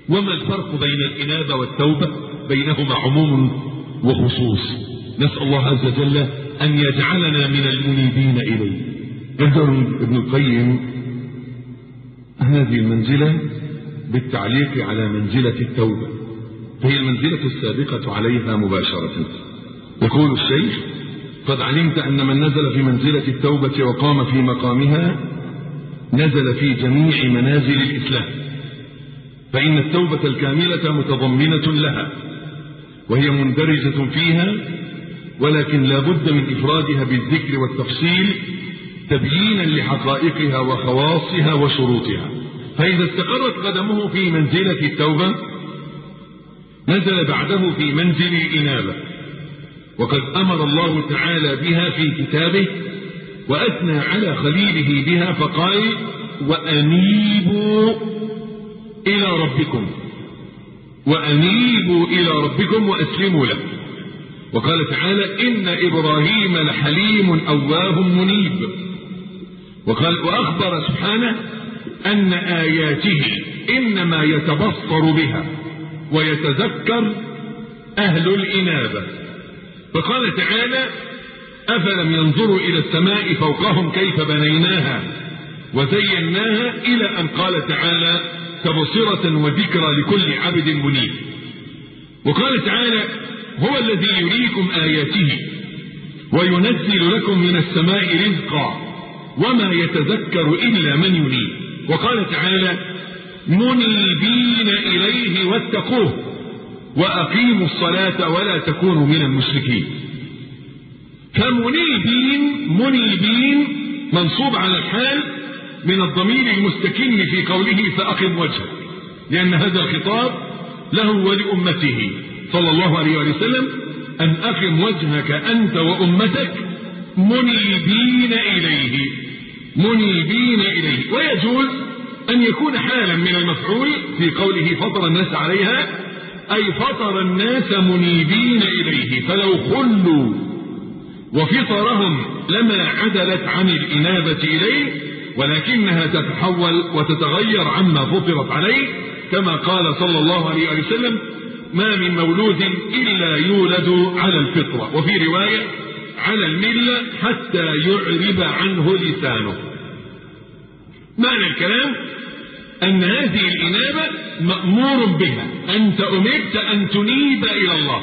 وما الفرق بين الإنابة والتوبة؟ بينهما عموم وخصوص. نسأل الله عز وجل أن يجعلنا من المنيبين إليه. يذكر ابن القيم هذه المنزلة بالتعليق على منزلة التوبة، فهي المنزلة السابقة عليها مباشرة. يقول الشيخ: قد علمت أن من نزل في منزلة التوبة وقام في مقامها نزل في جميع منازل الإسلام، فإن التوبة الكاملة متضمنة لها وهي مندرجة فيها، ولكن لا بد من إفرادها بالذكر والتفصيل تبيينا لحقائقها وخواصها وشروطها. فإذا استقرت قدمه في منزلة التوبة نزل بعده في منزل الإنابة، وقد أمر الله تعالى بها في كتابه وأثنى على خليله بها فقال: وأنيبوا إلى ربكم وأنيبوا إلى ربكم وأسلموا له. وقال تعالى: إن إبراهيم لحليم أواه منيب. وقال وأخبر سبحانه أن آياته إنما يتبصر بها ويتذكر أهل الإنابة. فقال تعالى: أفلم ينظروا إلى السماء فوقهم كيف بنيناها وزيناها، إلى أن قال تعالى: تبصرة وذكرى لكل عبد منيب. وقال تعالى: هو الذي يريكم آياته وينزل لكم من السماء رزقا وما يتذكر إلا من ينيب. وقال تعالى: منيبين إليه واتقوه وأقيموا الصلاة ولا تكونوا من المشركين. فمنيبين منيبين منصوب على الحال من الضمير المستكن في قوله فأقم وجهك، لأن هذا الخطاب له ولأمته صلى الله عليه وسلم، أن أقم وجهك أنت وأمتك منيبين إليه منيبين إليه. ويجوز أن يكون حالا من المفعول في قوله فطر الناس عليها، أي فطر الناس منيبين إليه، فلو خلوا وفطرهم لما عدلت عن الإنابة إليه، ولكنها تتحول وتتغير عما فطرت عليه، كما قال صلى الله عليه وسلم: ما من مولود إلا يولد على الفطرة، وفي رواية على الملة حتى يعرب عنه لسانه. معنى الكلام أن هذه الإنابة مأمور بها، أنت أمرت أن تنيب إلى الله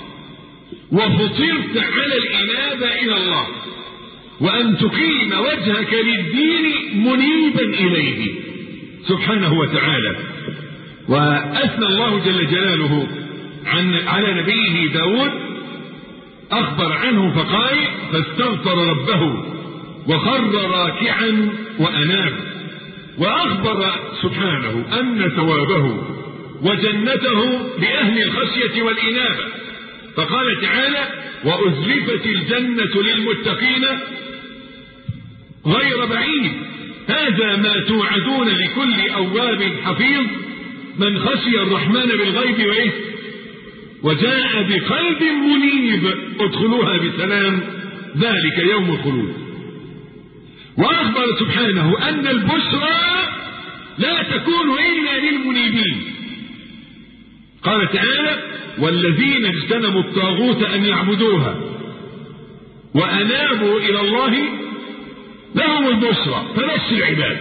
وفطرت على الإنابة إلى الله، وأن تقيم وجهك للدين منيبا إليه سبحانه وتعالى. وأثنى الله جل جلاله عن على نبيه داود، أخبر عنه فقال: فاستغفر ربه وخر راكعا وأناب. وأخبر سبحانه أن ثوابه وجنته لأهل الخشية والإنابة، فقال تعالى: وأزلفت الجنة للمتقين غير بعيد، هذا ما توعدون لكل أواب حفيظ من خشي الرحمن بالغيب وإيه وجاء بقلب منيب ادخلوها بسلام ذلك يوم الخلود. وأخبر سبحانه أن البشرى لا تكون إلا للمنيبين، قال تعالى: والذين اجتنبوا الطاغوت أن يعبدوها وأنابوا إلى الله لهم البشرى. فنفس العباد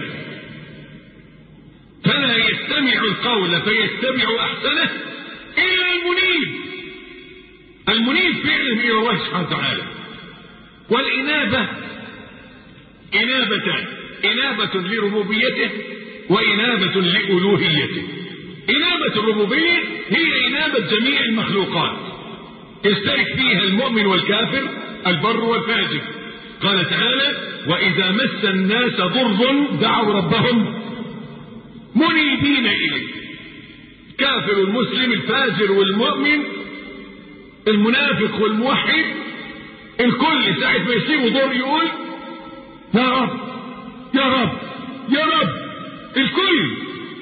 فلا يستمع القول فيتبع أحسنه إلا المنيب. المنيب فعلا إلى الله سبحانه وتعالى. والإنابة إنابتان: إنابة لربوبيته وإنابة لألوهيته. إنابة الربوبية هي إنابة جميع المخلوقات، يشترك فيها المؤمن والكافر، البر والفاجر. قال تعالى: وإذا مس الناس ضر دعوا ربهم منيبين إليه. كافر المسلم، الفاجر والمؤمن، المنافق والموحد، الكل ساعة ما يصيبه ضر يقول: يا رب يا رب يا رب. الكل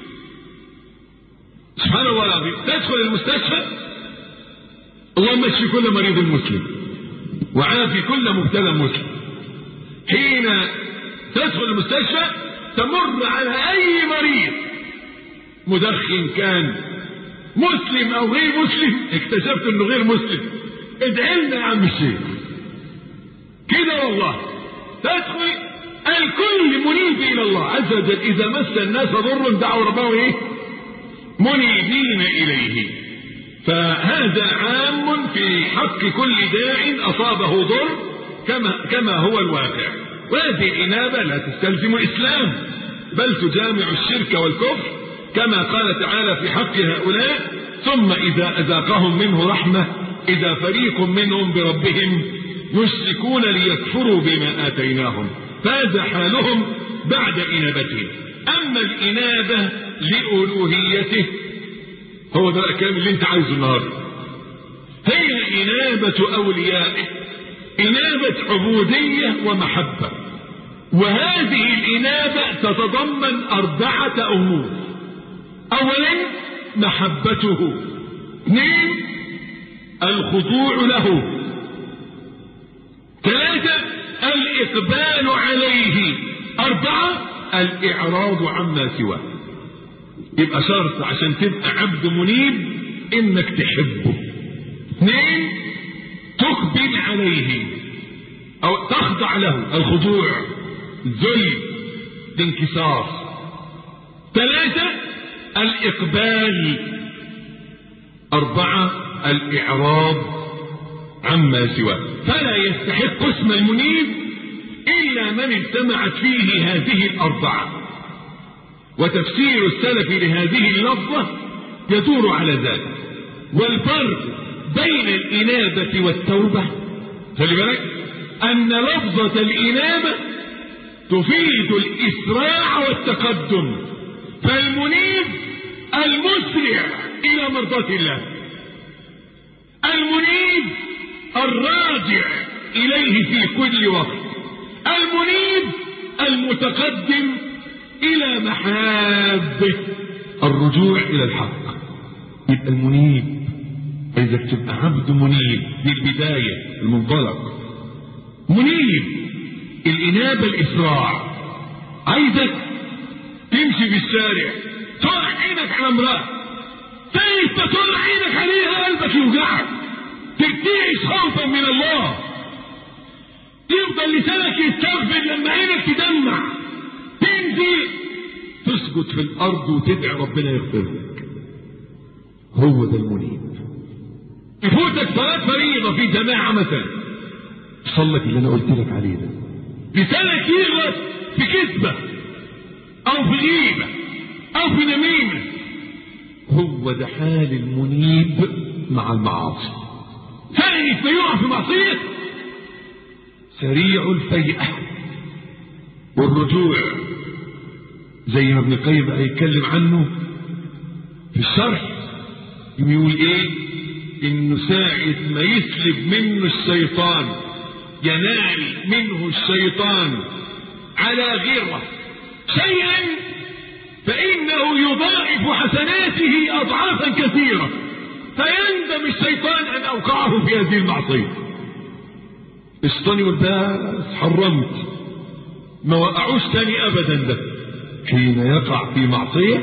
سبحان الله العظيم. تدخل المستشفى: اللهم اشف كل مريض مسلم وعافي كل مبتلى مسلم. حين تدخل المستشفى تمر على أي مريض مدخن كان، مسلم او غير مسلم، اكتشفت انه غير مسلم، ادعي لنا يا عم الشيخ كده والله. تدخل الكل منيب الى الله عز وجل. اذا مس الناس ضر دعوا ربهم ايه؟ منيبين اليه. فهذا عام في حق كل داع اصابه ضر كما كما هو الواقع. وهذه الانابه لا تستلزم الاسلام، بل تجامع الشرك والكفر كما قال تعالى في حق هؤلاء: ثم اذا اذاقهم منه رحمه اذا فريق منهم بربهم يشركون ليكفروا بما اتيناهم. فهذا حالهم بعد انابتهم. اما الانابه لالوهيته، هو ده الكلام اللي انت عايزه النهارده، هي انابه اوليائه، انابه عبوديه ومحبه. وهذه الانابه تتضمن اربعه امور: اولا محبته، اثنين الخضوع له، ثلاثه الاقبال عليه، اربعه الاعراض عما سواه. يبقى شرط عشان تبقى عبد منيب انك تحبه. اثنين تقبل عليه او تخضع له، الخضوع، الذل، الانكسار. ثلاثة الاقبال. اربعة الاعراض عما سواه. فلا يستحق اسم المنيب الا من اجتمعت فيه هذه الاربعة. وتفسير السلف لهذه اللفظة يدور على ذلك. والفرق بين الإنابة والتوبة، خلي بالك أن لفظة الإنابة تفيد الإسراع والتقدم، فالمنيب المسرع إلى مرضاة الله، المنيب الراجع إليه في كل وقت، المنيب المتقدم إلى محابه، الرجوع إلى الحق. يبقى المنيب عايزك تبقى عبد منيب. دي البداية، المنطلق. منيب الإنابة الإسراع. عايزك تمشي في الشارع طلع عينك على امرأة، فايت تطلع عينك عليها قلبك يوجعك، ترتعش خوفا من الله، يفضل لسانك يستغفر لما عينك تدمع، تنزل تسجد في الارض وتدعي ربنا يغفر لك. هو ده المنيب. يفوتك صلاة فريضة في جماعة مثلا، صلك اللي انا قلت لك عليه ده، لسانك يغلط في كذبة او في غيبة او في نميمة. هو ده حال المنيب مع المعاصي. ثاني ما يقع في معصية سريع الفيئة والرجوع، زي ما ابن القيم هيتكلم عنه في الشرح. يقول ايه؟ انه ساعة ما يسلب منه الشيطان، ينال منه الشيطان على غيره شيئا، فانه يضاعف حسناته اضعافا كثيرة، فيندم الشيطان ان اوقعه في هذه المعصية. الشيطان يقول بس حرمت، ما وقعوش تاني ابدا. ده حين يقع في معصية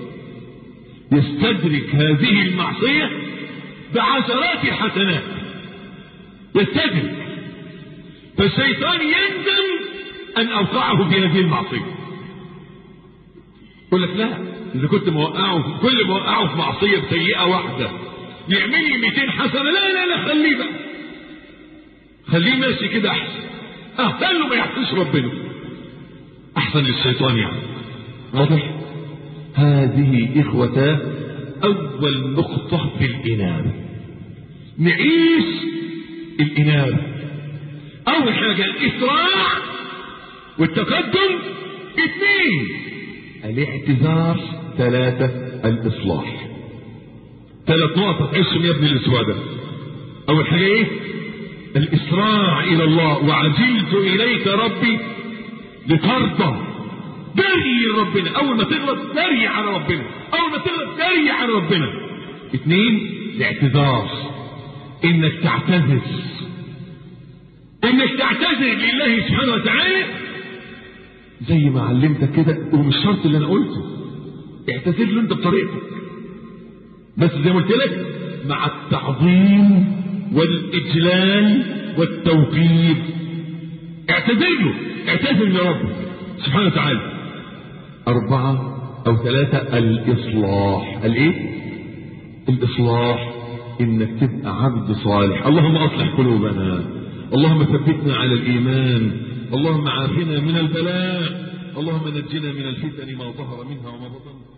يستدرك هذه المعصية بعشرات الحسنات، يستدرك، فالشيطان يندم ان اوقعه في هذه المعصية. يقول لك لا، اذا كنت موقعه كل ما وقعه في معصية بسيئة واحدة يعمل لي مئتين حسنة، لا لا لا خليه بقى، خليه ماشي كده احسن، احسن له ما يحسش ربنا، احسن للشيطان يعني. واضح؟ هذه اخوتاه اول نقطة في الانابة. نعيش الانابة. اول حاجة الاسراع والتقدم، اثنين الاعتذار، ثلاثة الاصلاح. ثلاث نقط تحسهم يا ابن الاسود ده. اول حاجة ايه؟ الاسراع الى الله، وعجلت اليك ربي لترضى. دري ربنا، اول ما تغلط دري على ربنا، اول ما تغلط دري على ربنا. اثنين الاعتذار، انك تعتذر، انك تعتذر لله سبحانه وتعالى زي ما علمتك كده، ومش شرط اللي انا قلته. اعتذر له انت بطريقتك، بس زي ما قلت لك مع التعظيم والاجلال والتوقير. اعتذر له، اعتذر لربك سبحانه وتعالى. أربعة أو ثلاثة، الإصلاح. الإيه؟ الإصلاح، إنك تبقى عبد صالح. اللهم أصلح قلوبنا، اللهم ثبتنا على الإيمان، اللهم عافنا من البلاء، اللهم نجنا من الفتن ما ظهر منها وما بطن.